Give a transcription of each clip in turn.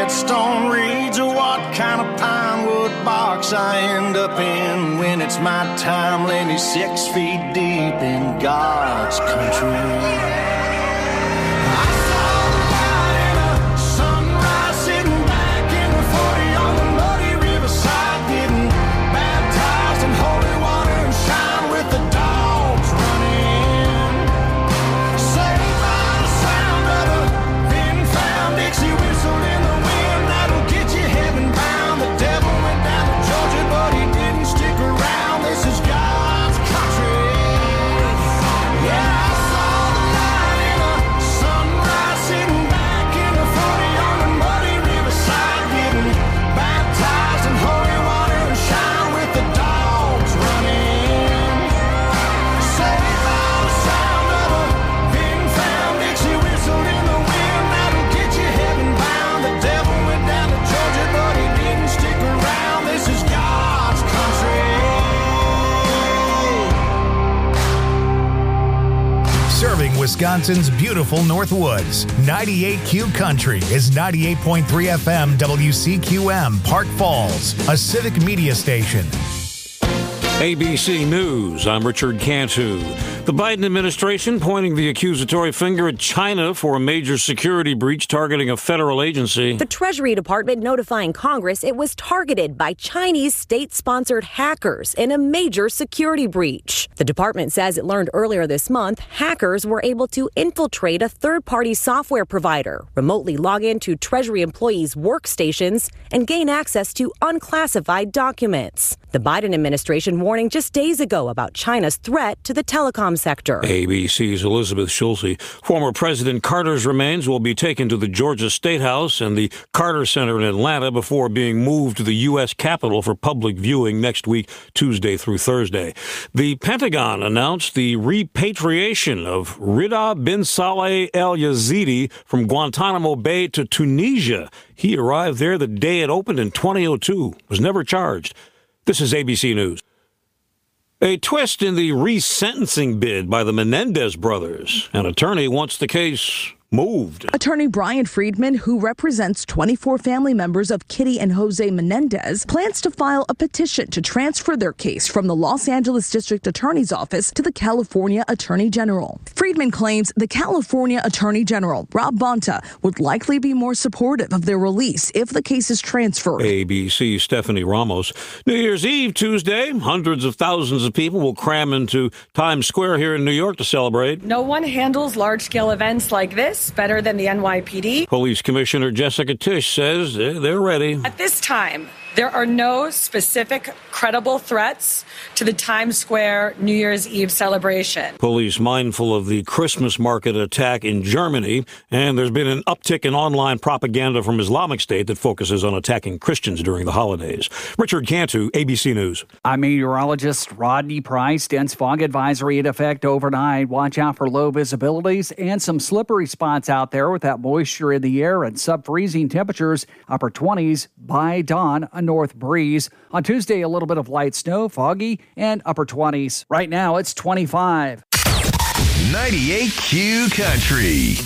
headstone reads or what kind of pine wood box I end up in when it's my time laying me 6 feet deep in God's country. Wisconsin's beautiful Northwoods. 98Q Country is 98.3 FM WCQM, Park Falls, a civic media station. ABC News, I'm Richard Cantu. The Biden administration pointing the accusatory finger at China for a major security breach targeting a federal agency. The Treasury Department notifying Congress it was targeted by Chinese state-sponsored hackers in a major security breach. The department says it learned earlier this month hackers were able to infiltrate a third-party software provider, remotely log into Treasury employees' workstations, and gain access to unclassified documents. The Biden administration warning just days ago about China's threat to the telecom sector. ABC's Elizabeth Schulze. Former President Carter's remains will be taken to the Georgia State House and the Carter Center in Atlanta before being moved to the U.S. Capitol for public viewing next week, Tuesday through Thursday. The Pentagon announced the repatriation of Rida bin Saleh al-Yazidi from Guantanamo Bay to Tunisia. He arrived there the day it opened in 2002, was never charged. This is ABC News. A twist in the resentencing bid by the Menendez brothers. An attorney wants the case moved. Attorney Brian Friedman, who represents 24 family members of Kitty and Jose Menendez, plans to file a petition to transfer their case from the Los Angeles District Attorney's Office to the California Attorney General. Friedman claims the California Attorney General, Rob Bonta, would likely be more supportive of their release if the case is transferred. ABC's Stephanie Ramos. New Year's Eve, Tuesday, hundreds of thousands of people will cram into Times Square here in New York to celebrate. No one handles large-scale events like this better than the NYPD. Police Commissioner Jessica Tisch says they're ready. At this time, there are no specific credible threats to the Times Square New Year's Eve celebration. Police mindful of the Christmas market attack in Germany, and there's been an uptick in online propaganda from Islamic State that focuses on attacking Christians during the holidays. Richard Cantu, ABC News. I'm meteorologist Rodney Price. Dense fog advisory in effect overnight. Watch out for low visibilities and some slippery spots out there with that moisture in the air and sub-freezing temperatures, upper 20s by dawn. A north breeze. On Tuesday, a little bit of light snow, foggy, and upper 20s. Right now, it's 25. 98Q Country.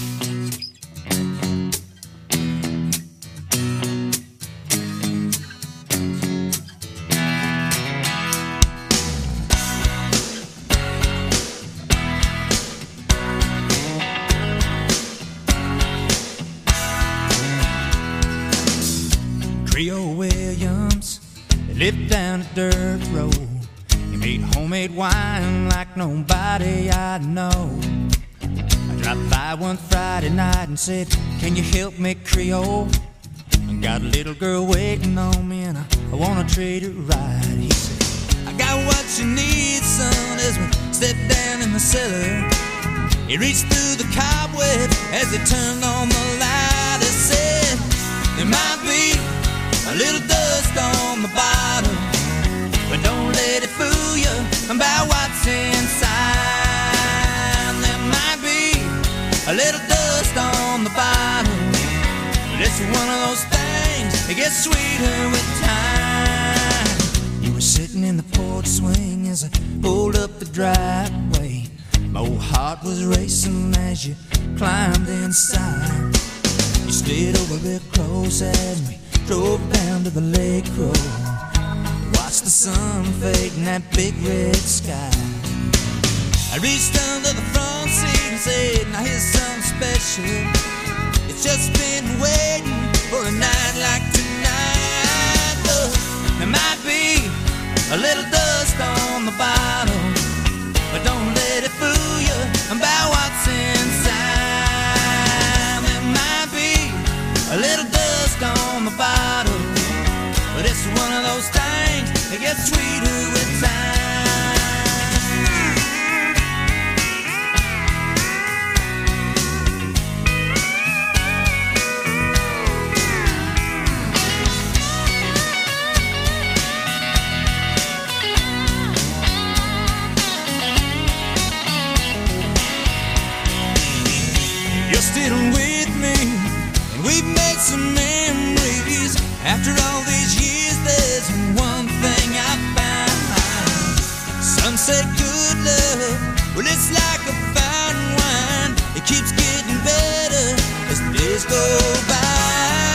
Trio Williams lived down a dirt road. He made homemade wine like nobody I know. I dropped by one Friday night and said, "Can you help me, Creole? I got a little girl waiting on me and I wanna treat her right." He said, "I got what you need, son," as we stepped down in the cellar. He reached through the cobweb as he turned on the light. He said, "There might be a little dust on the bottom, but don't let it fool you about what's inside. There might be a little dust on the bottom, but it's one of those things that gets sweeter with time." You were sitting in the porch swing as I pulled up the driveway. My old heart was racing as you climbed inside. You slid over real close as we drove down to the lake road. Watched the sun fade in that big red sky. I reached under the front seat and said, now here's something special. It's just been waiting for a night like tonight. Look, there might be a little dust on the bottom, but don't let it fool you about what's inside. There might be a little dust on the bottom, but it's one of those things that gets sweeter with time. You're still with me, and we've made some memories. After all these years, there's one thing I found. Some say good love, well, it's like a fine wine. It keeps getting better as the days go by.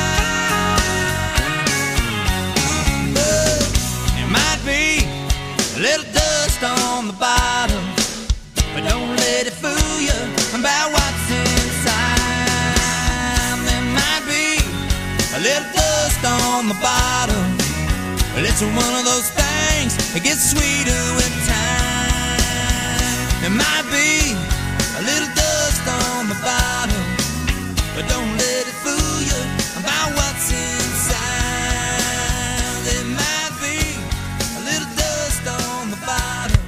But there might be a little dust on the bottom, but don't let it fool you about what's inside. There might be a little dust on the bottom, but it's one of those things that gets sweeter with time. There might be a little dust on the bottom, but don't let it fool you about what's inside. There might be a little dust on the bottom.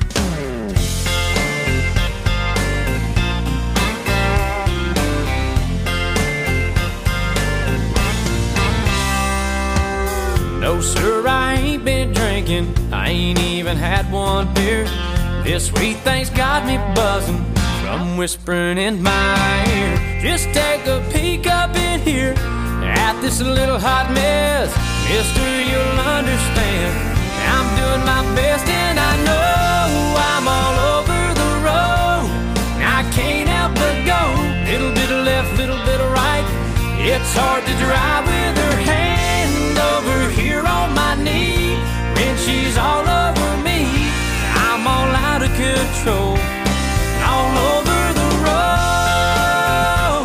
No, sir, I ain't been drinking. I ain't even had one beer. This sweet thing's got me buzzing from whispering in my ear. Just take a peek up in here at this little hot mess. Mister, you'll understand. I'm doing my best and I know I'm all over the road. I can't help but go. Little bit of left, little bit of right. It's hard to drive with her hand over here on my knee. When she's all over me, I'm all out of control, all over the road.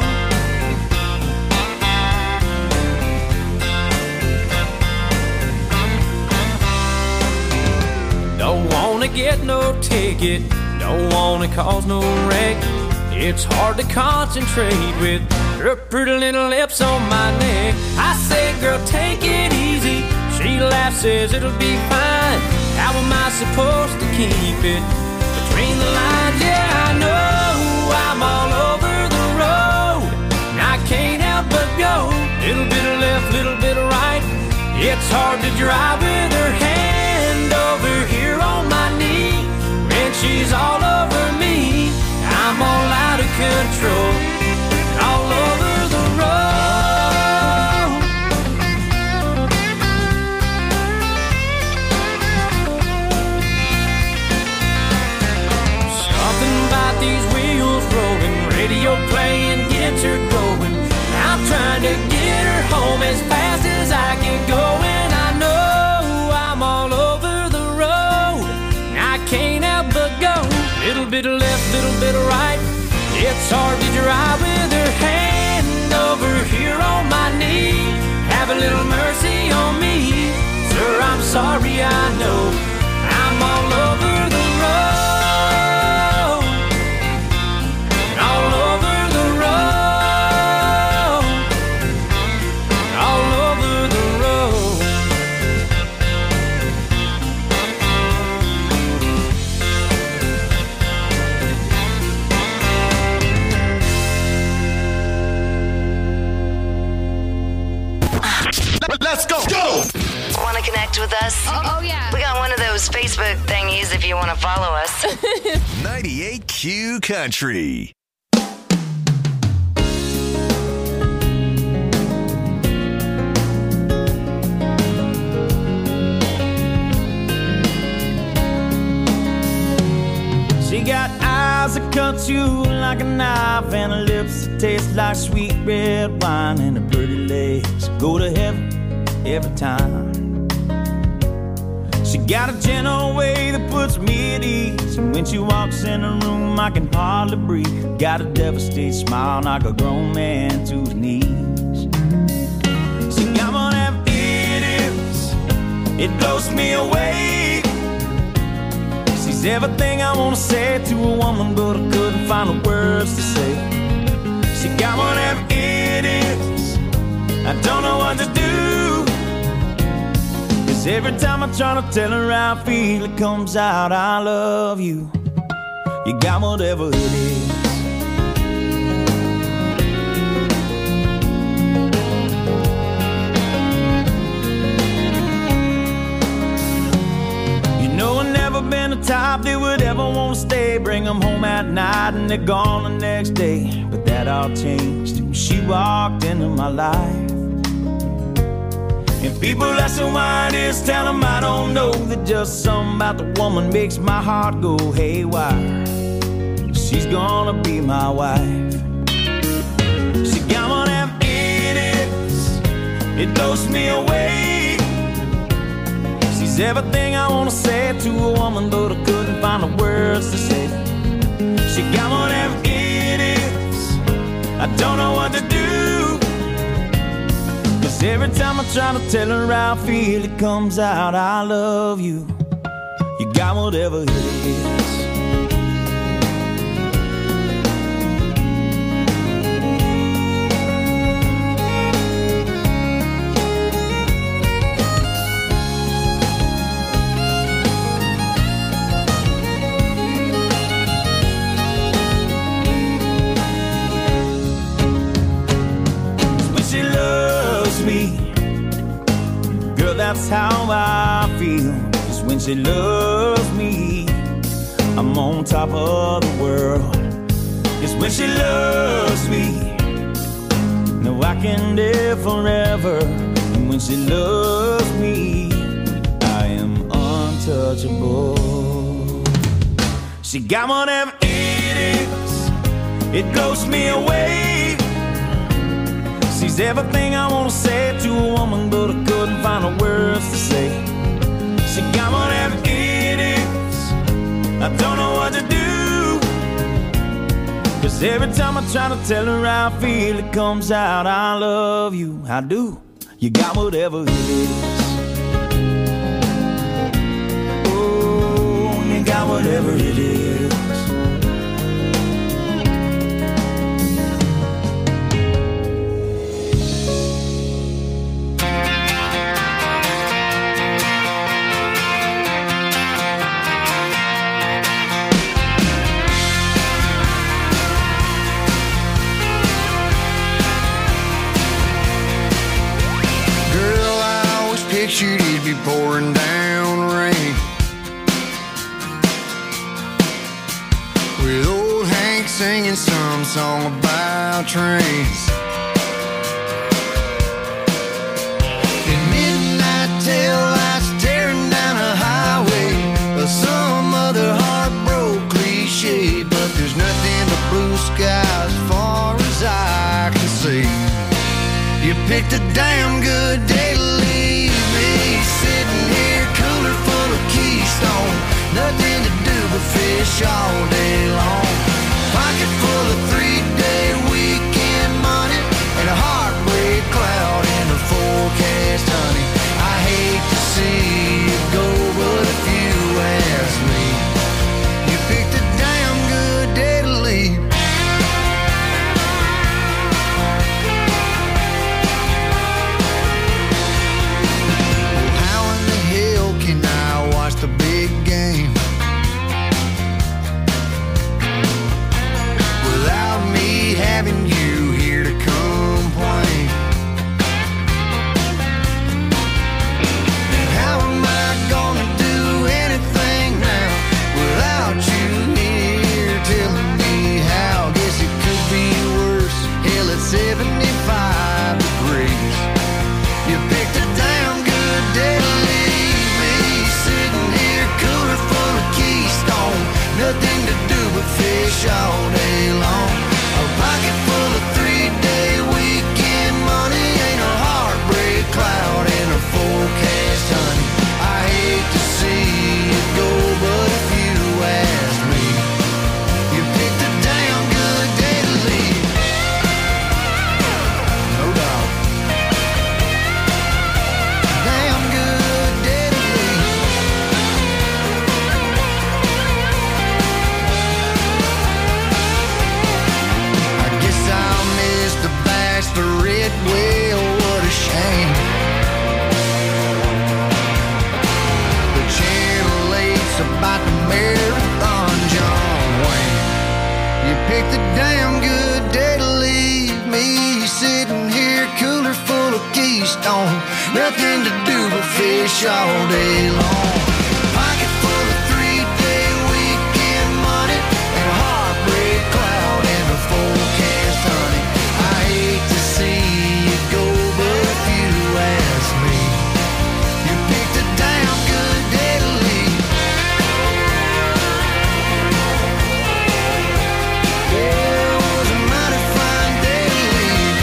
Don't wanna get no ticket, don't wanna cause no wreck. It's hard to concentrate with her pretty little lips on my neck. I say, girl, take it easy. She laughs, says it'll be fine. How am I supposed to keep it between the lines? Yeah, I know I'm all over the road. I can't help but go. Little bit of left, little bit of right. It's hard to drive with her hand over here on my knee. When she's all over me, I'm all out of control, all over the road. Something about these wheels rolling, radio playing gets her going. I'm trying to get her home as fast as I can go, and I know I'm all over the road. I can't help but go. Little bit of left, little bit of right. It's hard to drive with her hand over here on my knee. Have a little mercy on me, sir, I'm sorry, I know I'm all over the road, all over the road, all over the road. Let's go! Go! Want to connect with us? Oh, yeah. We got one of those Facebook thingies if you want to follow us. 98Q Country. She got eyes eyes that cut you like a knife, and her lips that taste like sweet red wine, and her pretty legs go to heaven every time. She got a gentle way that puts me at ease, and when she walks in the room I can hardly breathe. Got a devastated smile, knock a grown man to his knees. She got one of them idiots, it blows me away. She's everything I wanna say to a woman, but I couldn't find the words to say. She got one of them idiots, I don't know what to do. Every time I try to tell her how I feel, it comes out, I love you. You got whatever it is. You know I've never been the type that would ever want to stay, bring them home at night and they're gone the next day. But that all changed when she walked into my life. If people ask me why it is, tell them I don't know, that just something about the woman makes my heart go haywire. She's gonna be my wife. She got one of them idiots, it blows me away. She's everything I wanna say to a woman, but I couldn't find the words to say. She got one of them idiots, I don't know what to do. Every time I try to tell her how I feel, it comes out, I love you. You got whatever it is. That's how I feel, is when she loves me, I'm on top of the world. It's when she loves me, no, I can live forever. And when she loves me, I am untouchable. She got one of them idiots, it blows me away. She's everything I wanna say to a woman, but I couldn't find the words to say. She got one of them idiots, I don't know what to do. Cause every time I try to tell her how I feel, it comes out, I love you, I do. You got whatever it is. Oh, you got whatever it is. Pictured it'd be pouring down rain, with old Hank singing some song about trains. In midnight tail lights tearing down a highway, or some other heartbroken cliche, but there's nothing but blue skies as far as I can see. You picked a damn good day to leave me, sitting here cooler full of Keystone, nothing to do but fish all day long. Pocket full of 3-day weekend money, and a heartbreak cloud in the forecast, honey. I hate to see you go, but if you ask me, you picked a damn good day to leave. The big game without me having you here to complain. And how am I gonna do anything now without you here telling me how? Guess it could be worse. Hell, it's 75 degrees. You picked a damn good day to leave me, sitting here cooler full of Keystone, nothing to do but fish nothing to do but fish all day long. Pocket full of 3-day weekend money and a heartbreak cloud in the forecast, honey. I hate to see you go, but if you ask me, you picked a damn good day to leave. Yeah, it was a mighty fine day to leave.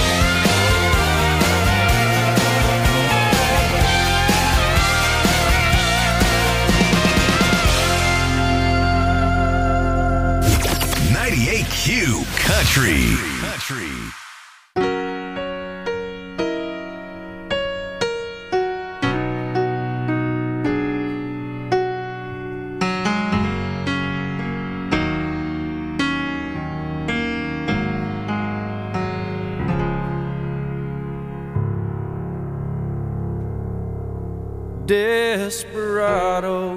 Q Country. Desperado,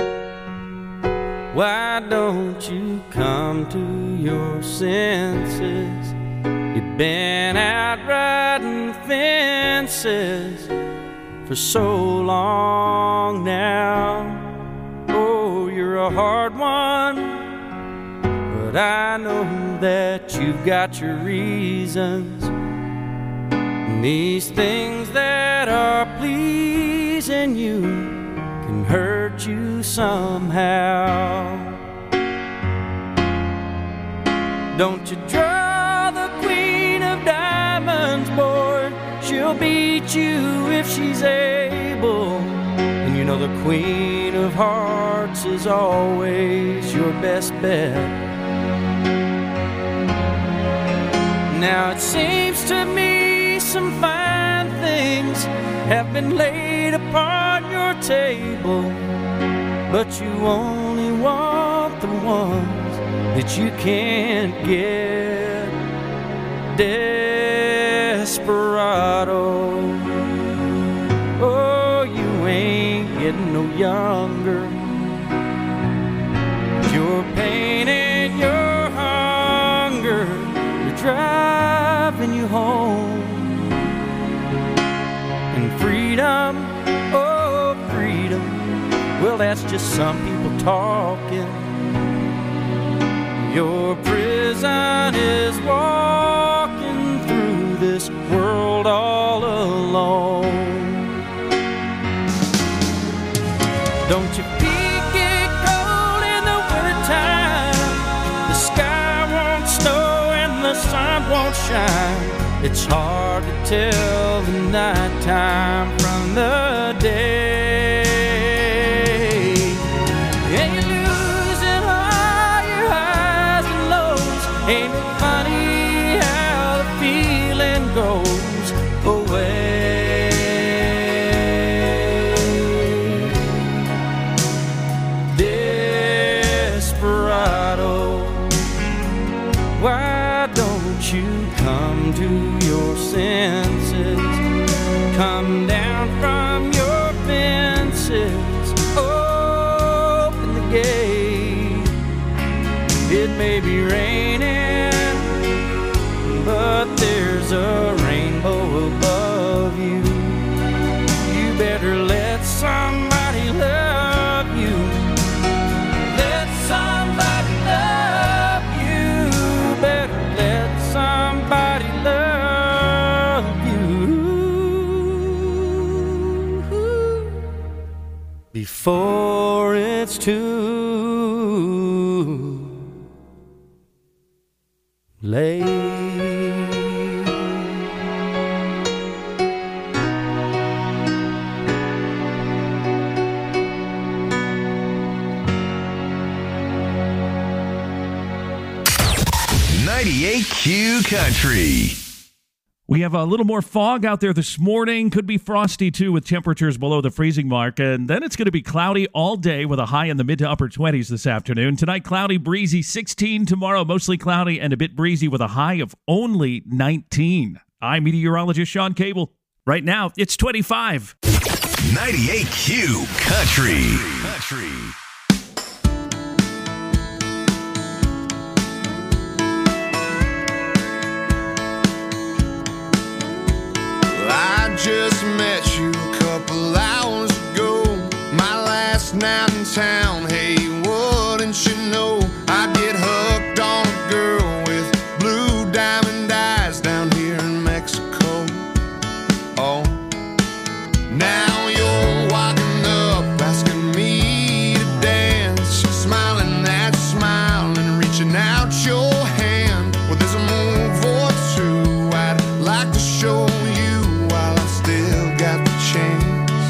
why don't you come to your senses? You've been out riding fences for so long now. Oh, you're a hard one, but I know that you've got your reasons. And these things that are pleasing you can hurt you somehow. Don't you draw the queen of diamonds, boy. She'll beat you if she's able. And you know the queen of hearts is always your best bet. Now it seems to me some fine things have been laid upon your table, but you only want the ones that you can't get. Desperado, oh, you ain't getting no younger. Your pain and your hunger are driving you home. And freedom, oh freedom, well that's just some people talking. Your prison is walking through this world all alone. Don't your feet get cold in the wintertime? The sky won't snow and the sun won't shine. It's hard to tell the nighttime from the day. And you're losing all your highs and lows. Ain't it funny how the feeling goes away? Desperado, why don't you come to your senses? Come down from your fences, open the gate. It may be raining, but there's a rainbow above you. You better let somebody love you. Let somebody love you. Better let somebody love you before it's too late. 98 Q Country. We have a little more fog out there this morning. Could be frosty, too, with temperatures below the freezing mark. And then it's going to be cloudy all day with a high in the mid to upper 20s this afternoon. Tonight, cloudy, breezy, 16. Tomorrow, mostly cloudy and a bit breezy with a high of only 19. I'm meteorologist Sean Cable. Right now, it's 25. 98 Q Country. I just met you working out in town. Hey, wouldn't you know I'd get hooked on a girl with blue diamond eyes down here in Mexico. Oh, now you're walking up asking me to dance, smiling that smile and reaching out your hand. Well, there's a move or two I'd like to show you while I still got the chance.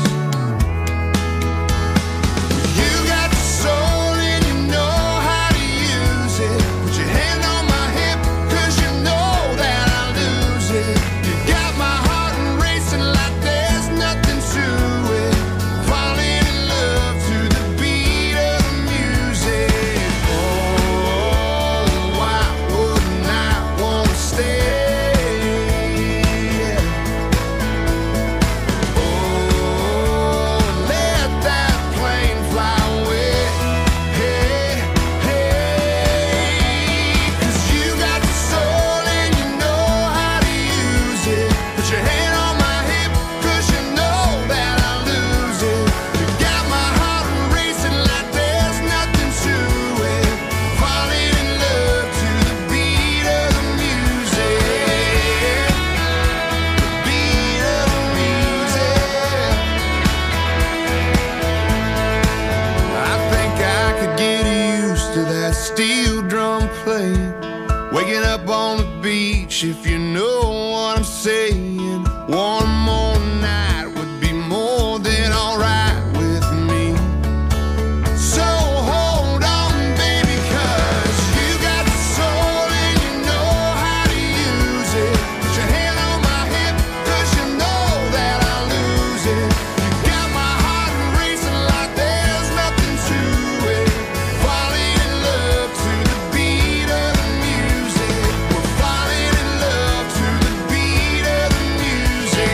Steel drum playing, waking up on the beach, if you know what I'm saying. One more night would be more than alright with me. So hold on, baby, 'cause you got the soul and you know how to use it. Put your hand on my hip, 'cause you know that I'll lose it. You got my heart racing like there's nothing to it. Falling in love to the beat of the music. We're falling in love to the beat of the music.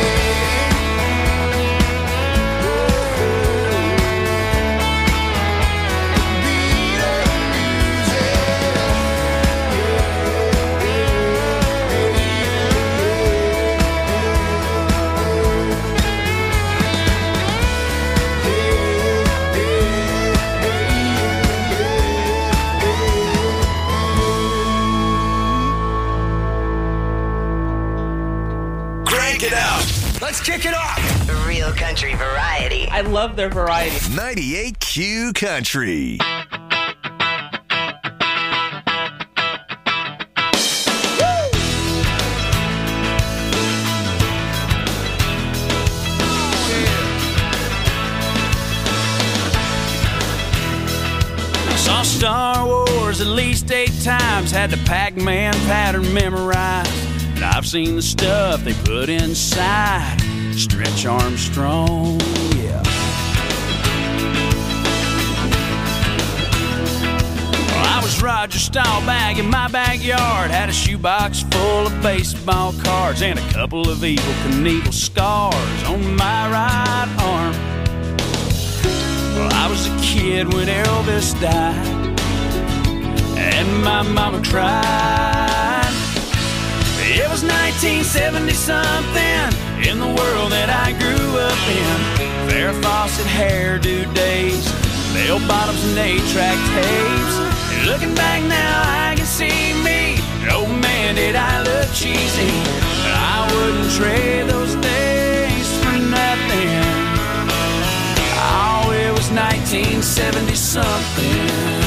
Beat of the Crank it up. Let's kick it off. Real country variety. I love their variety. 98Q Country. Saw Star Wars at least 8 times, had the Pac-Man pattern memorized. And I've seen the stuff they put inside Stretch Armstrong, yeah. Well, I was Roger Staubach in my backyard, had a shoebox full of baseball cards and a couple of Evel Knievel scars on my right arm. Well, I was a kid when Elvis died, and my mama cried. It was 1970-something in the world that I grew up in. Farrah Fawcett hairdo days, bell bottoms and 8-track tapes. And looking back now, I can see me. Oh man, did I look cheesy. But I wouldn't trade those days for nothing. Oh, it was 1970-something.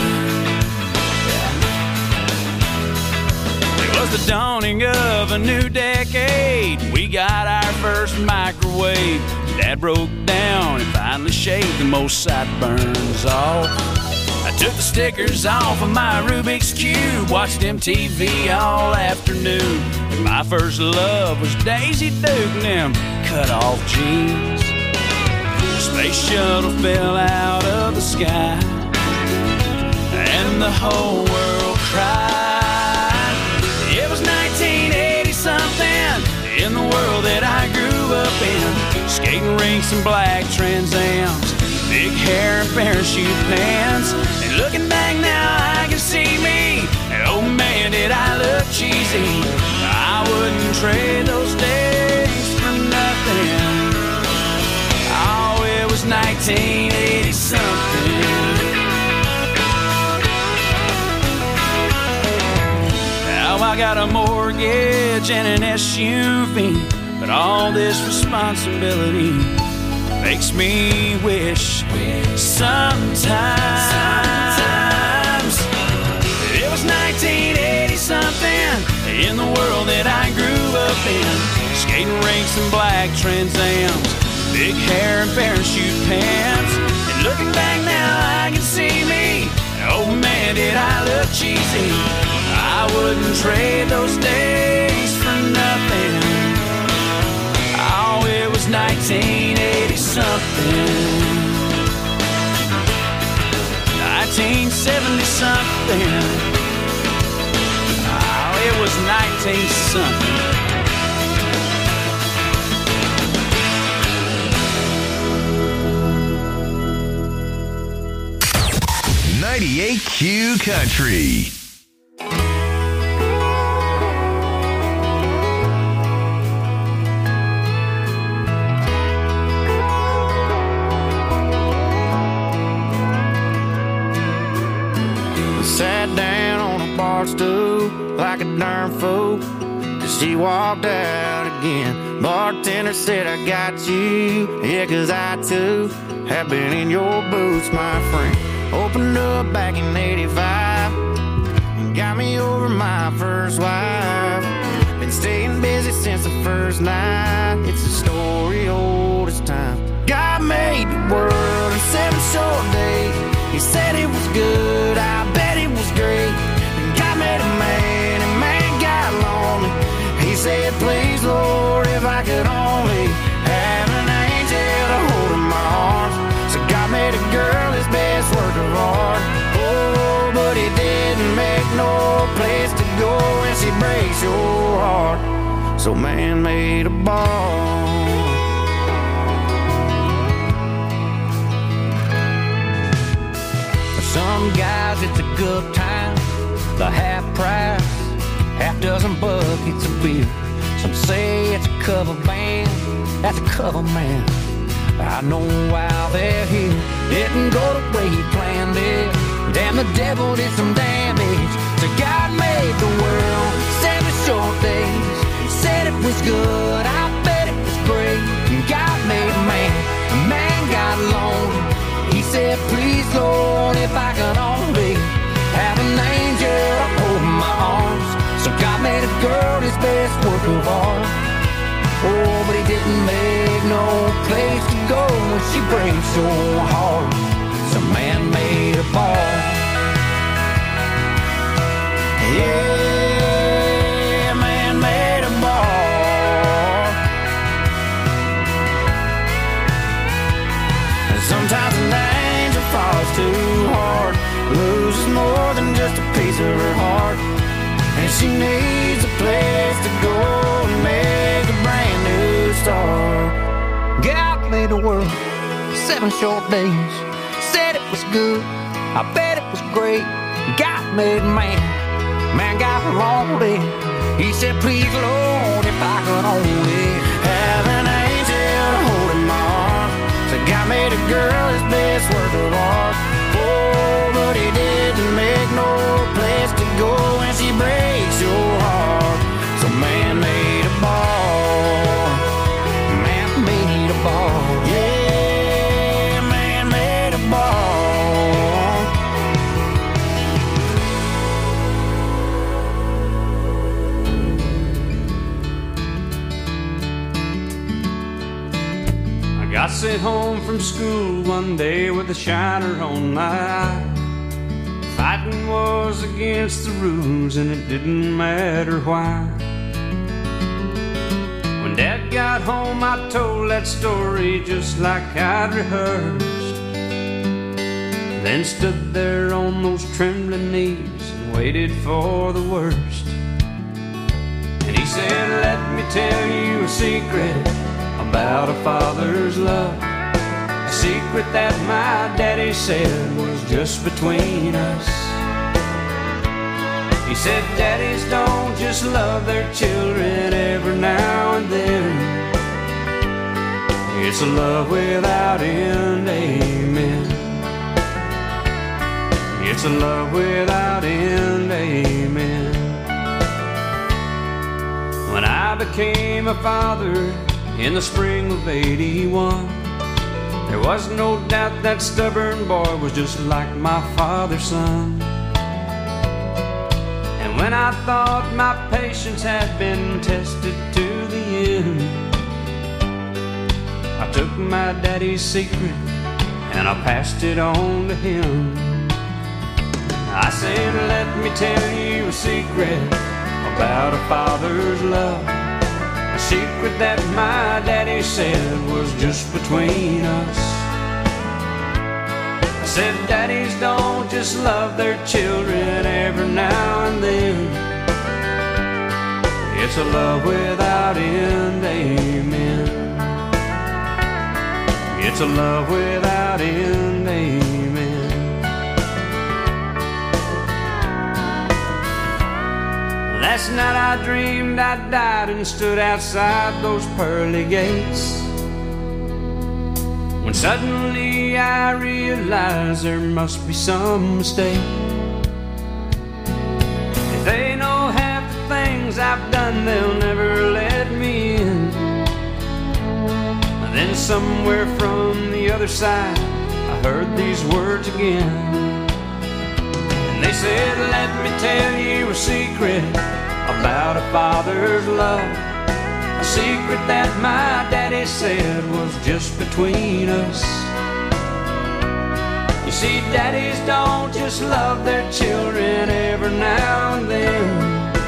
It was the dawning of a new decade. We got our first microwave. Dad broke down and finally shaved the most sideburns off. I took the stickers off of my Rubik's Cube, watched MTV all afternoon. And my first love was Daisy Duke and them cut-off jeans. The space shuttle fell out of the sky, and the whole world cried. It was 1980-something in the world that I grew up in. Skating rinks and black Trans Ams, big hair and parachute pants. And looking back now, I can see me. And oh man, did I look cheesy. I wouldn't trade those days for nothing. Oh, it was 1980-something. I got a mortgage and an SUV, but all this responsibility makes me wish sometimes it was 1980 something in the world that I grew up in. Skating rinks and black Trans Ams, big hair and parachute pants. And looking back now I can see me. Oh man, did I look cheesy. I wouldn't trade those days for nothing. Oh, it was 1980 something, 1970 something. Oh, it was 19 something. 98Q Country. Sat down on a bar stool like a darn fool, 'cause she walked out again. Bartender said, I got you, yeah, 'cause I too have been in your boots, my friend. Opened up back in 85 and got me over my first wife. Been staying busy since the first night. It's a story old as time. God made the world in 7 short days. He said it was good, I bet it was great. And God made a man, and man got lonely. He said, please Lord, if I could only have an angel to hold in my arms. So God made a girl his best work of art. Oh, but he didn't make no place to go when she breaks your heart. So man made a ball. For some guys it's a good time, the half price, half dozen buckets of beer. Some say it's a cover band, that's a cover man. I know why they're here. Didn't go the way he planned it. Damn, the devil did some damage. So God made the world 7 short days. Said it was good, I bet it was great. And God made a man got lonely. He said, please Lord, if I could only have an angel to hold in my arms. So God made a girl his best work of art. Oh, but he didn't make no place to go when she breaks your heart. So man made a ball. Yeah, man made a ball. And sometimes an angel falls too hard, loses more than just a piece of her heart. And she needs a place to go and make a brand new start. God made the world 7 short days. Said it was good, I bet it was great. God made man got lonely. He said, please Lord, if I could only have an angel to hold in my arms. So God made a girl his best work of art. Oh, but he didn't make no place to go when she breaks your heart. So man made a ball. Man made a ball. Yeah, man made a ball. I got sent home from school one day with a shiner on my eye. Fighting was against the rules and it didn't matter why. When Dad got home I told that story just like I'd rehearsed. Then stood there on those trembling knees and waited for the worst. And he said, let me tell you a secret about a father's love. A secret that my daddy said was just between us. He said daddies don't just love their children every now and then. It's a love without end, amen. It's a love without end, amen. became a father in the spring of '81. There was no doubt that stubborn boy was just like my father's son. And when I thought my patience had been tested to the end, I took my daddy's secret and I passed it on to him. I said, let me tell you a secret about a father's love, a secret that my daddy said was just between us. I said, daddies don't just love their children every now and then. It's a love without end, amen. It's a love without end, amen. Last night I dreamed I died and stood outside those pearly gates, when suddenly I realized there must be some mistake. If they know half the things I've done, they'll never let me in. Then somewhere from the other side I heard these words again. And they said, let me tell you a secret about a father's love, a secret that my daddy said was just between us. You see, daddies don't just love their children every now and then.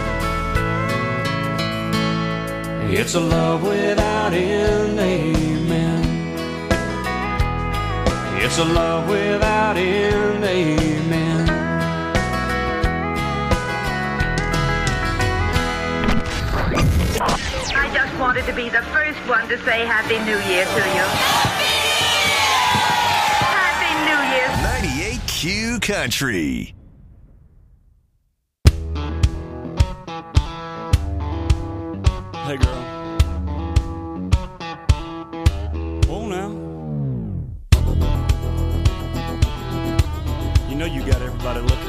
It's a love without end, amen. It's a love without end, amen. I just wanted to be the first one to say Happy New Year to you. Happy New Year. 98Q Country. Hey girl. Oh now. You know you got everybody looking.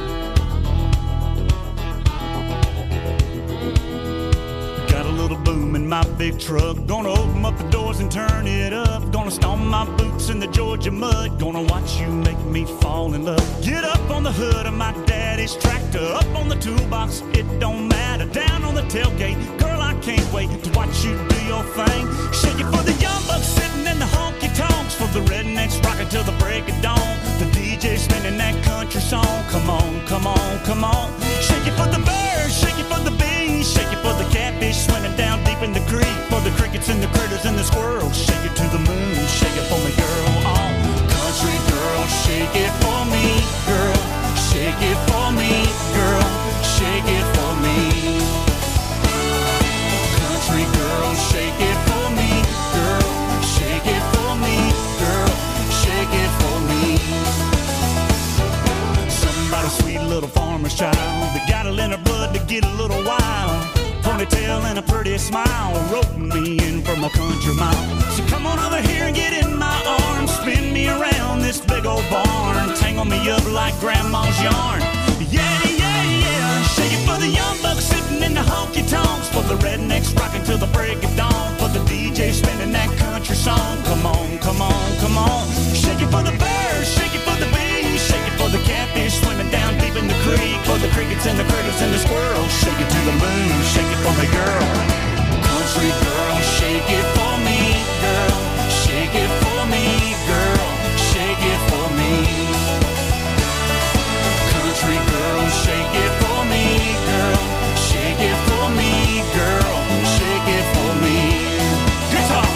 Got a little boom in my big truck. Gonna open up the doors and turn it up. Gonna stomp my boots in the Georgia mud. Gonna watch you make me fall in love. Get up on the hood of my daddy's tractor. Up on the toolbox, it don't matter. Down on the tailgate, girl, I can't wait to watch you do your thing. Shake it for the young bucks sitting in the honky-tonks, for the rednecks rocking till the break of dawn. The DJ spinning that country song. Come on, come on, come on. Shake it for the birds, shake it for the bees, shake it for the catfish swimming down deep in the creek, for the crickets and the critters and the squirrels. Shake it to the moon, shake it for me, girl. Oh, country girl, shake it for me, girl. Shake it for me, girl. Shake it for me. Country girl, shake it for me, girl. Shake it for me, girl. Shake it for me. Somebody sweet little farmer's child that got it in her blood to get a little wild. Ponytail and a pretty smile, roping me in from a country mile. So come on over here and get in my arms, spin me around this big old barn, tangle me up like grandma's yarn. Yeah, yeah, yeah. Shake it for the young bucks sitting in the honky-tonks, for the rednecks rocking till the break of dawn, for the DJ spinning that country song. Come on, come on, come on. Shake it for the birds, shake it for the bees, shake it for the catfish swimming down deep in the creek, for the crickets and the critters and the squirrels. Shake it to the moon, shake it for me, girl. Country girl, shake it for me, girl. Shake it for me, girl. Shake it for me. Country girl, shake it for me, girl. Shake it for me, girl. Shake it for me. Guitar.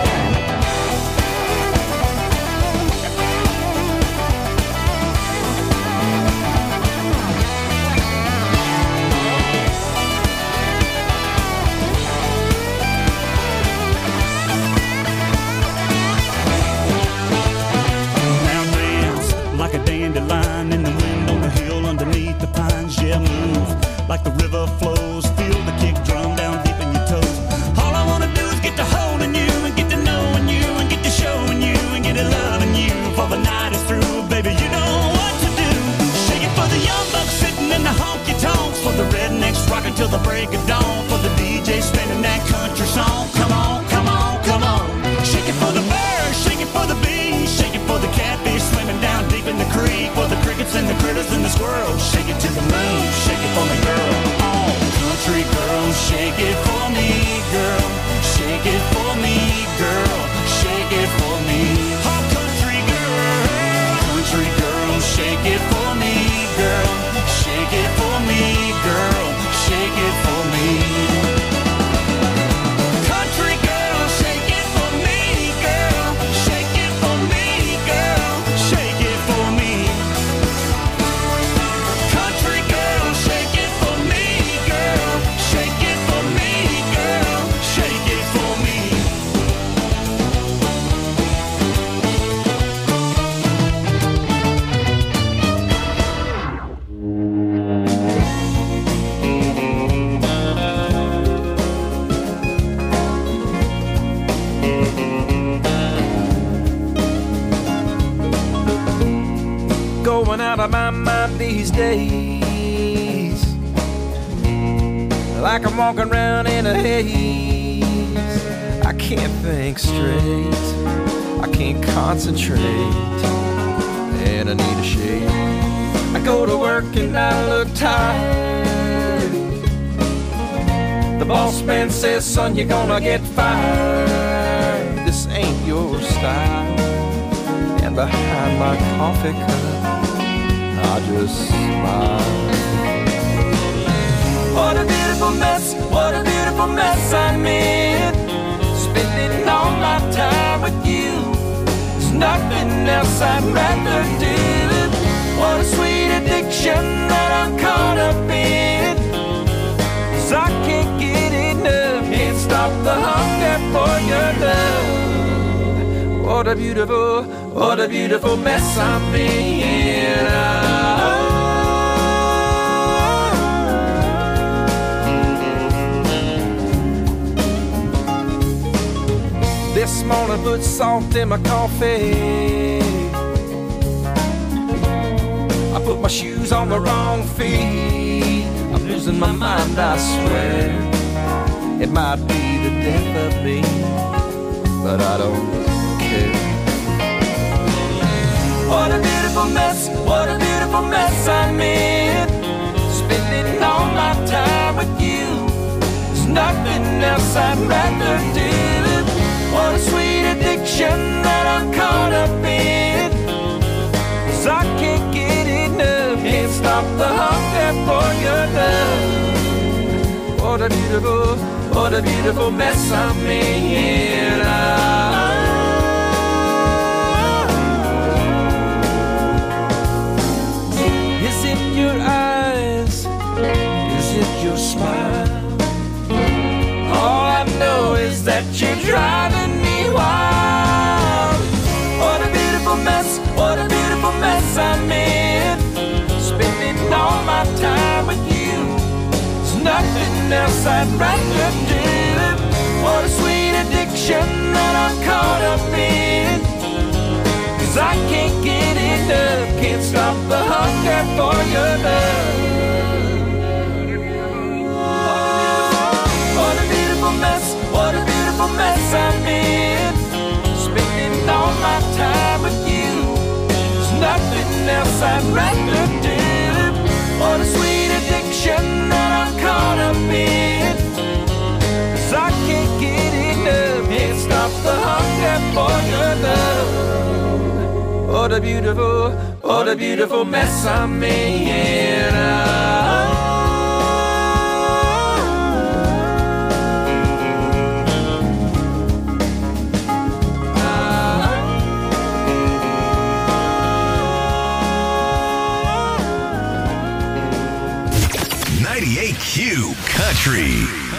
Like a dandelion in the wind on the hill underneath the pines. Yeah, move like the river flows. Feel the kick drum down deep in your toes. All I wanna do is get to holding you and get to knowing you and get to showing you and get to loving you. For the night is through, baby, you know what to do. Shake it for the young bucks sitting in the honky-tonks, for the rednecks rocking till the break of dawn, for the DJ DJ spinning that country song. Come on, come on, come on. Shake it for the birds, shake it for the bees, shake it for the catfish swimming down deep in the creek, for the crickets and the critters and the squirrels. Shake it to the moon, shake it for me, girl. Oh, country girl, shake it for me, girl. Shake it for me, girl. Shake it for me. Oh, country girl, shake it for me, girl. Shake it for me, girl. Shake it for me. Country girl, shake it for me, girl. Shake it for me, girl. Shake it for me. Country girl, shake it for me, girl. Shake it for me, girl. Shake it for me. Going out of my mind these days, like I'm walking around in a haze. I can't think straight, I can't concentrate, and I need a shake. I go to work and I look tired. The boss man says, son, you're gonna get fired. This ain't your style. And behind my coffee cup, I just smile. What a beautiful mess I'm in. Spending all my time with you. There's nothing else I'd rather do. What a sweet addiction that I'm caught up in. 'Cause I can't get enough, can't stop the hunger for your love. What a beautiful mess I'm in. This morning put salt in my coffee. I put my shoes on the wrong feet. I'm losing my mind, I swear. It might be the death of me, but I don't care. What a beautiful mess I'm in. Spending all my time with you. There's nothing else I'd rather do. What a sweet addiction that I'm caught up in. 'Cause I can't get enough, can't stop the hunger for your love. What a beautiful mess I'm in. Is it your eyes? Is it your smile? All I know is that you're driving me wild. What a beautiful mess I'm in. Spending all my time with you. There's nothing else I'd rather do. What a sweet addiction that I'm caught up in. 'Cause I can't get enough, can't stop the hunger for your love. What a beautiful mess I'm in. Spending all my time with you. There's nothing else I'd rather do. What a sweet addiction that I'm caught up in. 'Cause I can't get enough, can't stop the hunger for your love. What a beautiful mess I'm in. Q Country.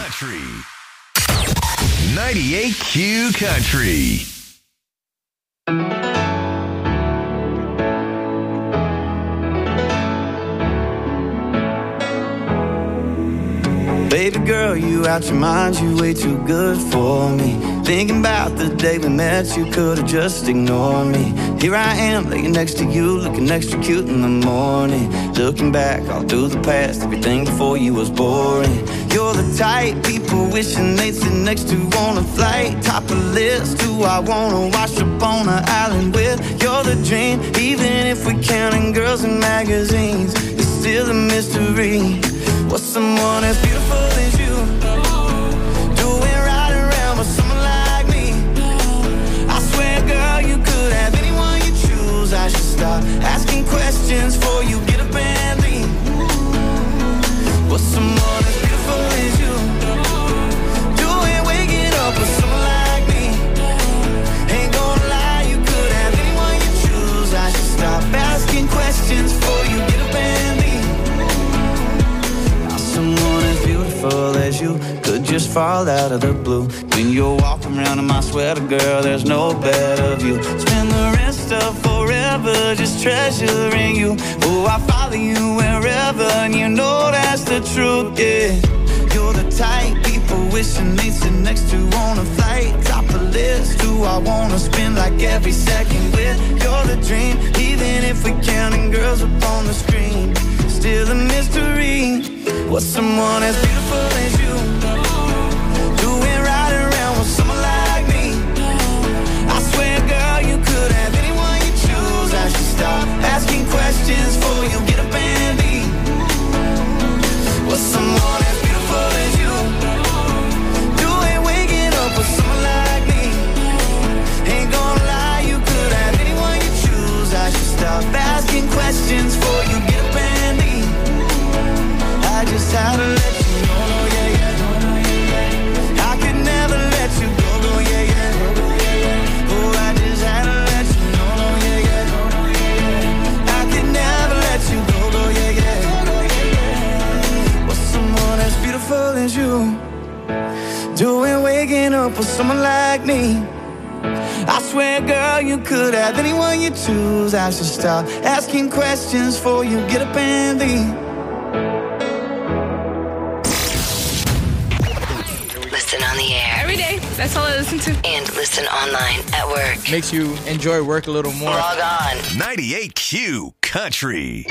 98 Q Country. Baby girl, you out your mind, you way too good for me. Thinking about the day we met, you could've just ignored me. Here I am, laying next to you, looking extra cute in the morning. Looking back all through the past, everything before you was boring. You're the type people wishing they'd sit next to on a flight. Top of the list, who I wanna wash up on an island with. You're the dream, even if we're counting girls in magazines. It's still a mystery. What's someone as beautiful as you doing right around with someone like me? I swear, girl, you could have anyone you choose. I should stop asking questions before you get up and leave. What's someone as beautiful as you doing waking up with someone like me? Ain't gonna lie, you could have anyone you choose. I should stop asking questions before you get up and leave. Someone as beautiful as you could just fall out of the blue. When you're walking around in my sweater, girl, there's no better view. Spend the rest of forever just treasuring you. Oh, I follow you wherever, and you know that's the truth, yeah. You're the type people wishing they'd sit next to on a flight. Top of the list, who I wanna spend like every second with. You're the dream, even if we're counting girls up on the screen. Still a mystery. What's someone as beautiful as you doing right around with someone like me? I swear, girl, you could have anyone you choose. I should stop asking questions before you get up and leave. What's someone as beautiful as you doing waking up with someone like me? Ain't gonna lie, you could have anyone you choose. I should stop asking questions before you get up and leave. I just had to let you know, yeah, yeah. I could never let you go, yeah, yeah. Oh, I just had to let you know, yeah, yeah. I could never let you go, yeah, yeah. What's someone as beautiful as you doing waking up with someone like me? I swear, girl, you could have anyone you choose. I should stop asking questions before you get up and leave. Listen on the air. Every day. That's all I listen to. And listen online at work. Makes you enjoy work a little more. Log on. 98Q Country.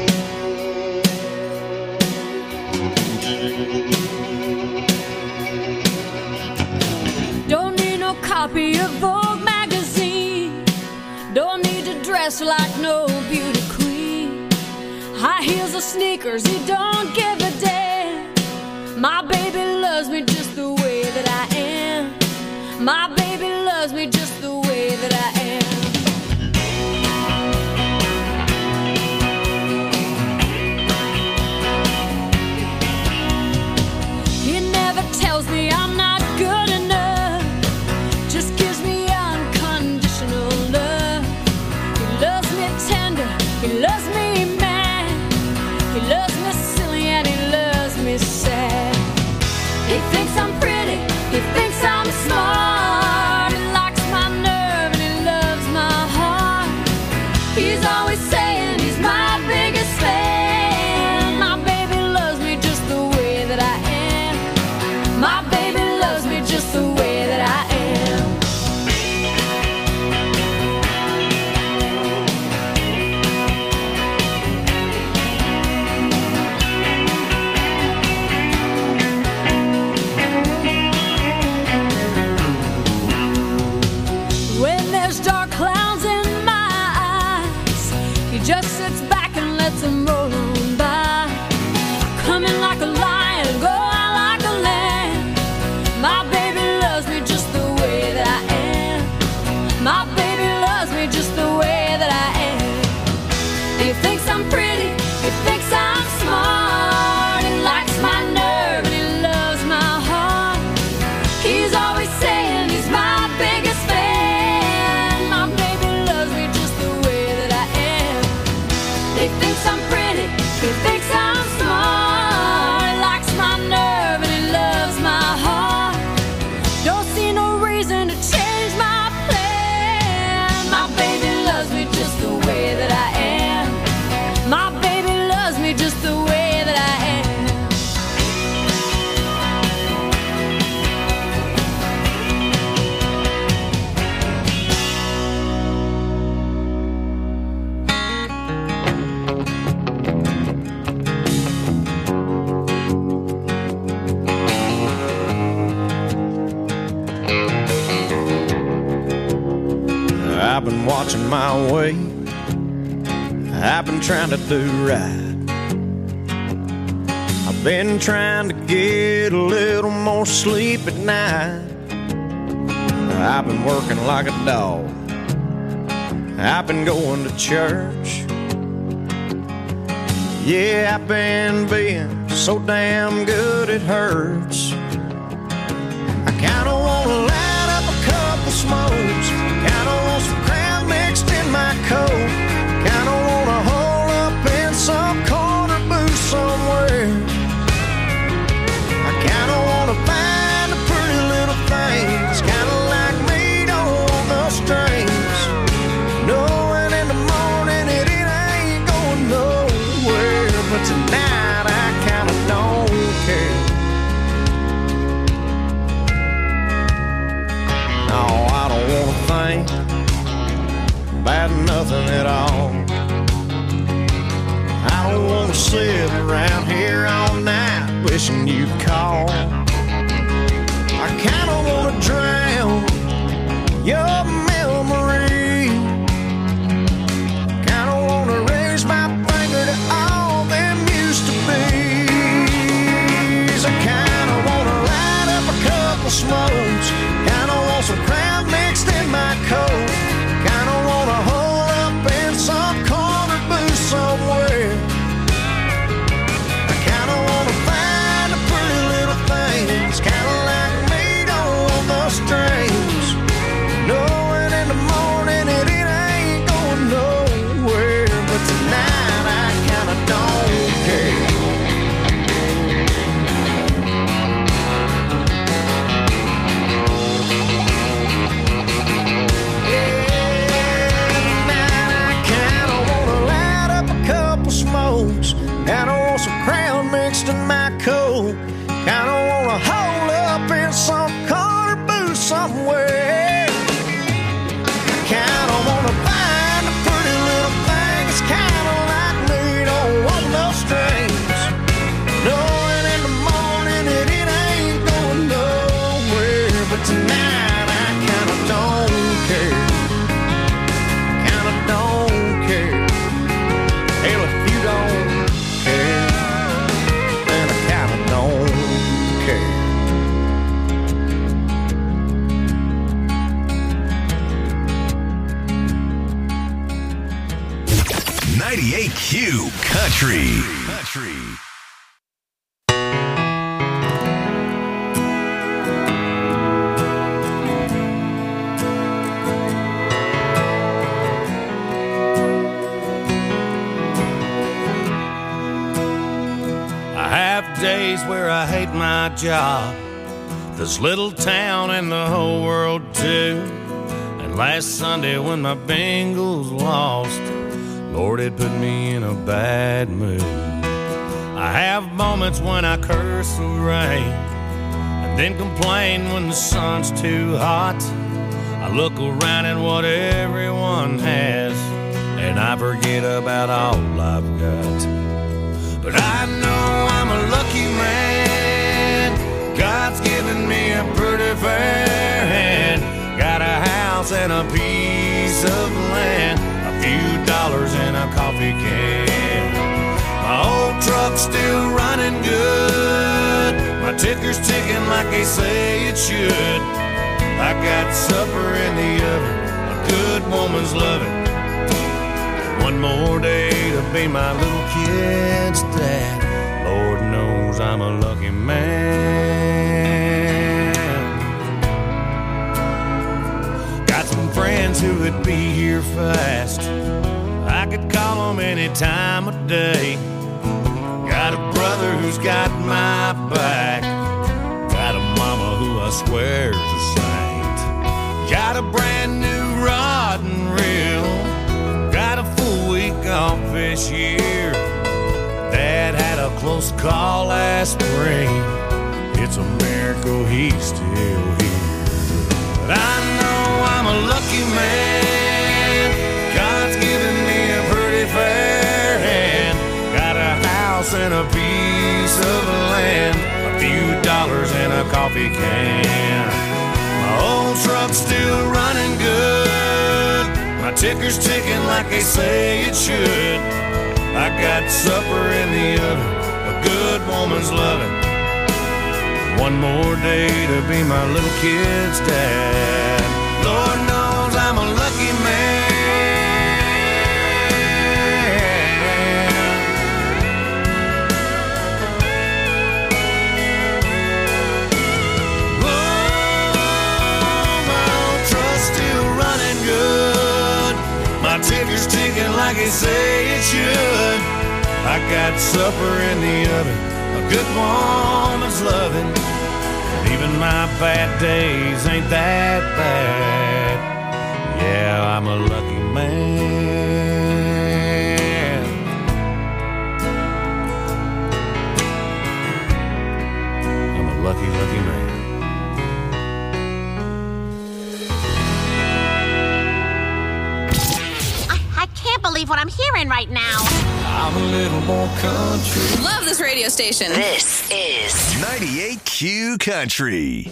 Don't need no copy of Vogue magazine. Don't need to dress like no beauty queen. High heels or sneakers, he don't give a damn. My baby loves me just the way that I am. My baby loves me just the way that I am. He never tells me I'm not good enough. Just gives me unconditional love. He loves me tender. He loves me mad. He loves me silly and he loves me sad. He thinks I've been watching my weight. I've been trying to do right. I've been trying to get a little more sleep at night. I've been working like a dog. I've been going to church. Yeah, I've been being so damn good it hurts. I kinda wanna light up a couple smokes. Kinda want some Crown mixed in my coat. Kinda wanna hole up in some corner booth somewhere. I kinda wanna find a pretty little thing. It's kinda like me, don't want no strings. Knowing in the morning it ain't going nowhere. But tonight I kinda don't care. No, I don't wanna think about nothing at all. I don't wanna sit around here all night wishing you'd call. I kinda wanna drown your memory. Kinda wanna raise my finger to all them used to be's. I kinda wanna light up a couple smokes. Kinda want some Crown mixed in my coat. Kinda wanna hole up in some corner booth somewhere. I kinda wanna find a pretty little thing. It's kinda like me, don't want no strings. Knowing in the morning it ain't going nowhere. But tonight I kinda don't care. Kinda want some Crown mixed in my coat. Kinda wanna hole up in some corner booth somewhere. Kinda wanna find a pretty little thing. It's kinda like me, don't want no strings. Knowing in the morning it ain't going nowhere. But tonight I kinda don't care. Kinda don't care. Hell, if you don't care, then I kinda don't care. 98Q Country. Days where I hate my job, this little town and the whole world too. And last Sunday when my Bengals lost, Lord, it put me in a bad mood. I have moments when I curse the rain and then complain when the sun's too hot. I look around at what everyone has and I forget about all I've got. But I know I'm a lucky man. God's given me a pretty fair hand. Got a house and a piece of land, a few dollars and a coffee can. My old truck's still running good. My ticker's ticking like they say it should. I got supper in the oven, a good woman's loving. One more day to be my little kid's dad. Lord knows I'm a lucky man. Got some friends who would be here fast. I could call them any time of day. Got a brother who's got my back. Got a mama who I swear's a saint. Got a brand new rod and reel. Got a full week off this year. Dad had a close call last spring. It's a miracle he's still here. But I know I'm a lucky man. God's given me a pretty fair hand. Got a house and a piece of land, a few dollars and a coffee can. My old truck's still running good. My ticker's ticking like they say it should. I got supper in the oven, a good woman's loving. One more day to be my little kid's dad. Lord knows I'm a lucky man. My ticker's ticking like they say it should. I got supper in the oven, a good woman's loving. And even my bad days ain't that bad. Yeah, I'm a lucky man. I'm a lucky, lucky man. Believe what I'm hearing right now. I'm a little more country. Love this radio station. This is 98Q Country.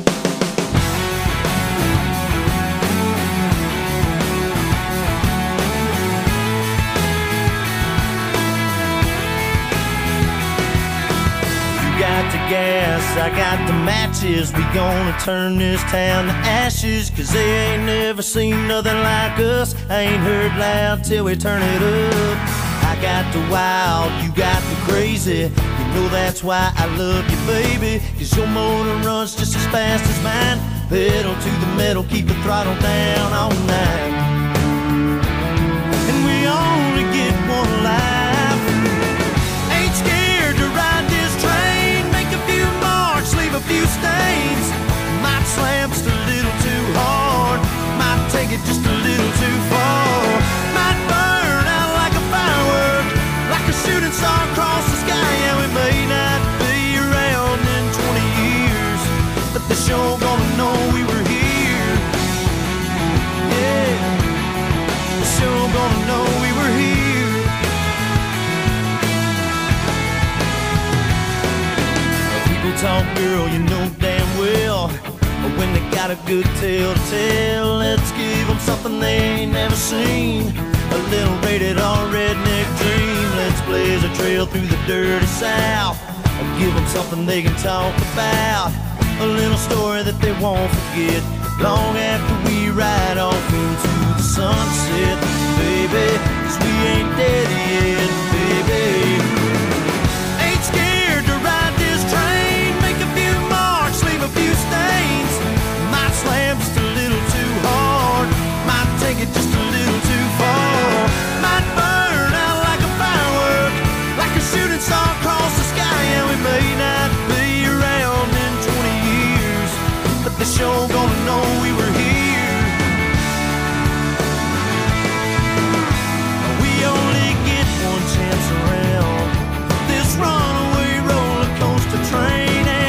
Got the gas, I got the matches. We gonna turn this town to ashes, 'cause they ain't never seen nothing like us. I ain't heard loud till we turn it up. I got the wild, you got the crazy. You know that's why I love you, baby, 'cause your motor runs just as fast as mine. Pedal to the metal, keep the throttle down all night. And we only get one life. Ain't scared to ride this train. Leave a few stains. Might slam just a little too hard. Might take it just a little too far. Might burn out like a firework, like a shooting star across the sky. Yeah, we may not be around in 20 years, but they're sure gonna know we were here. Yeah, they're sure gonna know we were here. Talk, girl, you know damn well when they got a good tale to tell. Let's give them something they ain't never seen, a little rated R redneck dream. Let's blaze a trail through the dirty South and give them something they can talk about, a little story that they won't forget long after we ride off into the sunset, baby, 'cause we ain't dead yet, baby. Ain't scared to ride this train. Leave a few stains. Might slam just a little too hard. Might take it just a little too far. Might burn out like a firework, like a shooting star across the sky. And we may not be around in 20 years, but they're sure gonna know we were here. We only get one chance around this runaway roller coaster train.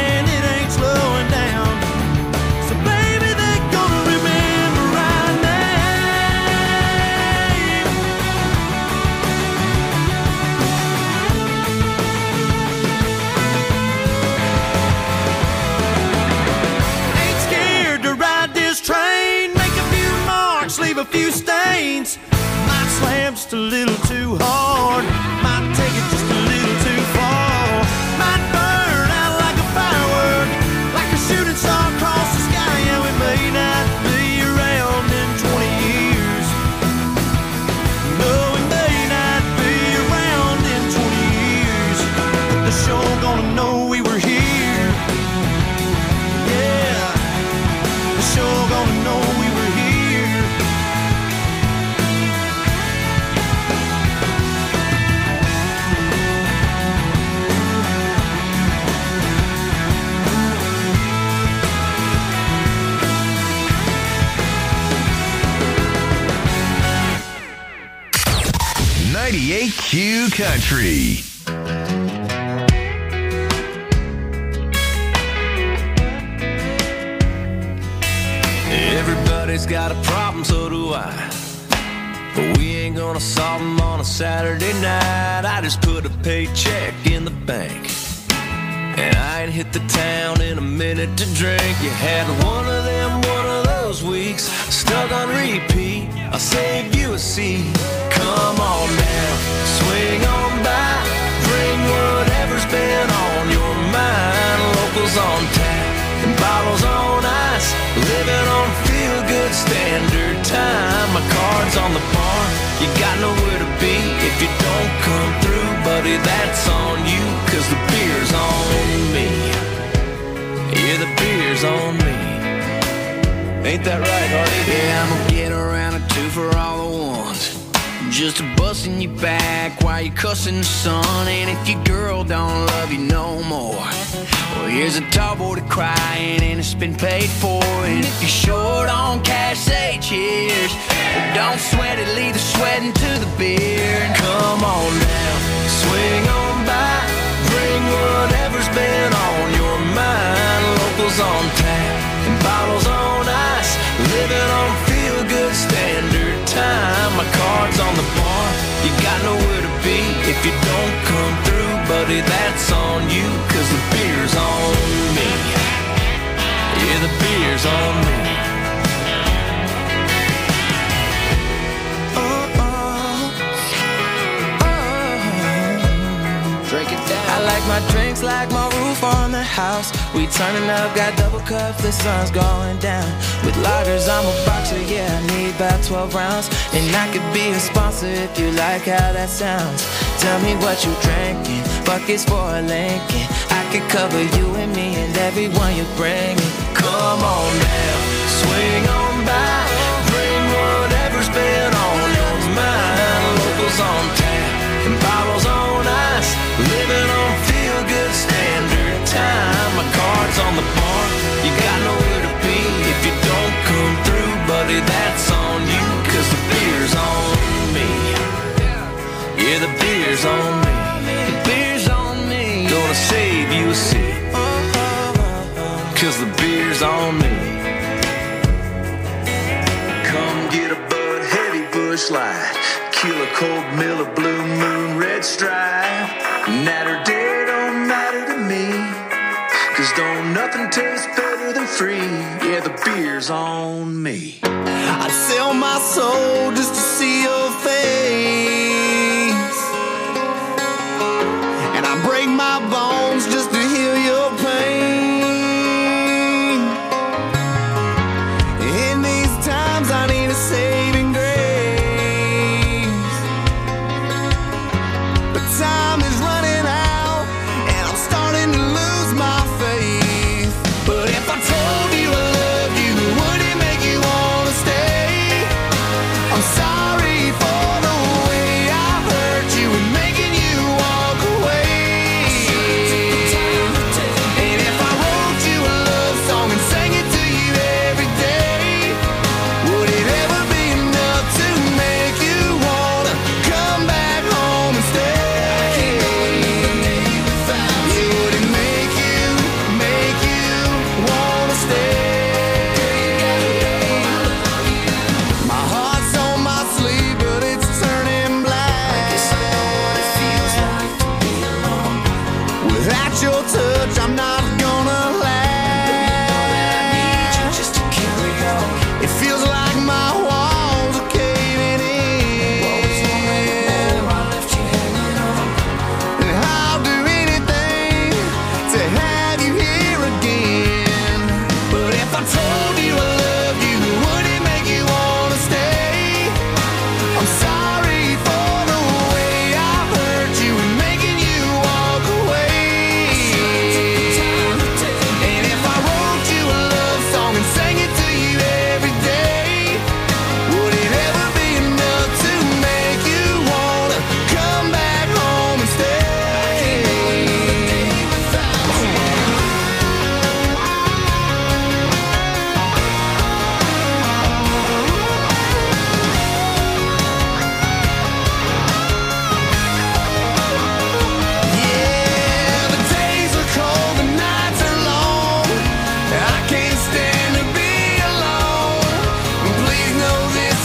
A few stains. Might slam just a little too hard. Might take it just a little too far. Might burn out like a firework, like a shooting star across the sky. And we may not be around in 20 years. No, we may not be around in 20 years, but they're sure gonna know we were here. Yeah, they're sure gonna know we were here. Q Country. Everybody's got a problem, so do I. But we ain't gonna solve them on a Saturday night. I just put a paycheck in the bank, and I ain't hit the town in a minute to drink. You had one of them, one of those those weeks stuck on repeat. I'll save you a seat. Come on now, swing on by. Bring whatever's been on your mind. Locals on tap and bottles on ice. Living on feel-good standard time. My card's on the bar. You got nowhere to be if you don't come through, buddy. That's on you, 'cause the beer's on me. Yeah, the beer's on me. Ain't that right, Hardy? Yeah, I'ma get around a two for all the ones. Just a busting you back while you're cussing the sun. And if your girl don't love you no more, well, here's a tall boy to crying and it's been paid for. And if you're short on cash, say cheers. But don't sweat it, leave the sweating to the beer. And come on now, swing on by. Bring whatever's been on your mind. Locals on tap and bottles on ice. Living on feel-good standard time. My card's on the bar. You got nowhere to be if you don't come through, buddy. That's on you, 'cause the beer's on me. Yeah, the beer's on me. I like my drinks like my roof on the house. We turning up, got double cups, the sun's going down. With lagers, I'm a boxer, yeah, I need about 12 rounds. And I could be a sponsor if you like how that sounds. Tell me what you drinking, buckets for a Lincoln. I could cover you and me and everyone you're bringing. Come on now, swing on by. Bring whatever's been on your mind. Locals on tap and bottles on ice. Living on feel-good standard time. My card's on the bar. You got nowhere to be if you don't come through, buddy. That's on you, 'cause the beer's on me. Yeah, the beer's on me. The beer's on me. Gonna save you a seat, 'cause the beer's on me. Come get a Bud Heavy Busch Light. Kill a cold Miller Blue Moon Red Stripe. Night or day don't matter to me, 'cause don't nothing taste better than free. Yeah, the beer's on me. I'd sell my soul just to see your face.